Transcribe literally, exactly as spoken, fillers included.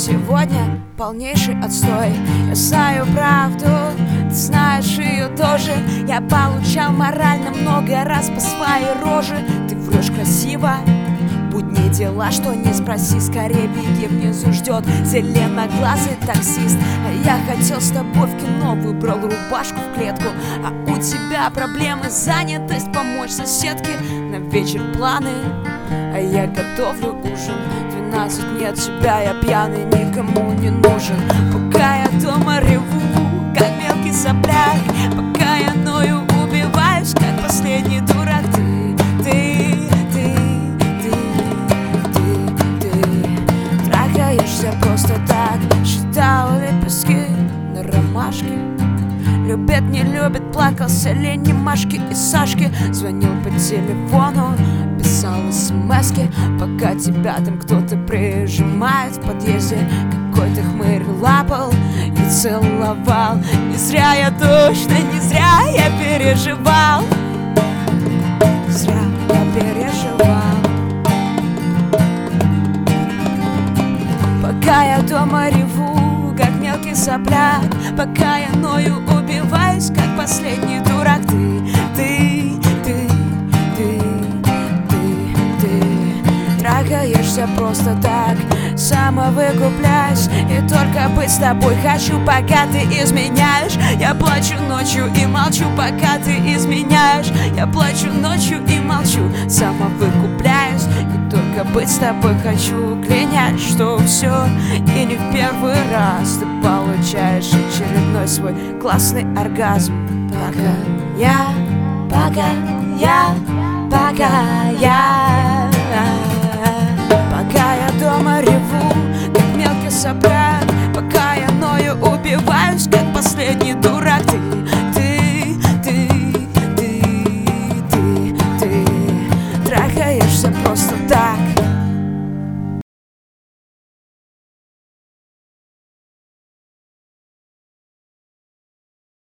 сегодня полнейший отстой. Я знаю правду, ты знаешь ее тоже. Я получал морально много раз по своей роже. Ты врешь красиво, будни дела, что не спроси, скорее беги, внизу ждет зеленоглазый таксист. А я хотел с тобой в кино, выбрал рубашку в клетку. А у тебя проблемы, занятость, помочь соседке. На вечер планы, а я готовлю ужин. Двенадцать мне от тебя, я пьяный, никому не нужен. Пока я дома реву, как мелкий сопляк, пока я ною, убиваюсь, как последний дурак. Ты, ты, ты трахаешься просто так, считал лепестки на ромашке. Любит, не любит, плакался лень Машки и Сашки. Звонил по телефону, писал смски, пока тебя там кто-то прижимает в подъезде. Какой-то хмырь лапал и целовал. Не зря я точно, не зря я переживал. Зря я переживал. Пока я дома реву, как мелкий сопляк, пока я ною, убиваюсь, как последний дурак. Ты, ты, ты, ты, ты, ты трахаешься просто так, самовыкупляюсь. И только быть с тобой хочу, пока ты изменяешь. Я плачу ночью и молчу, пока ты изменяешь. Я плачу ночью и молчу, самовыкупляюсь. И только быть с тобой хочу, клянясь, что все и не в первый раз ты получаешь очередной свой классный оргазм. Пока я, пока я, пока я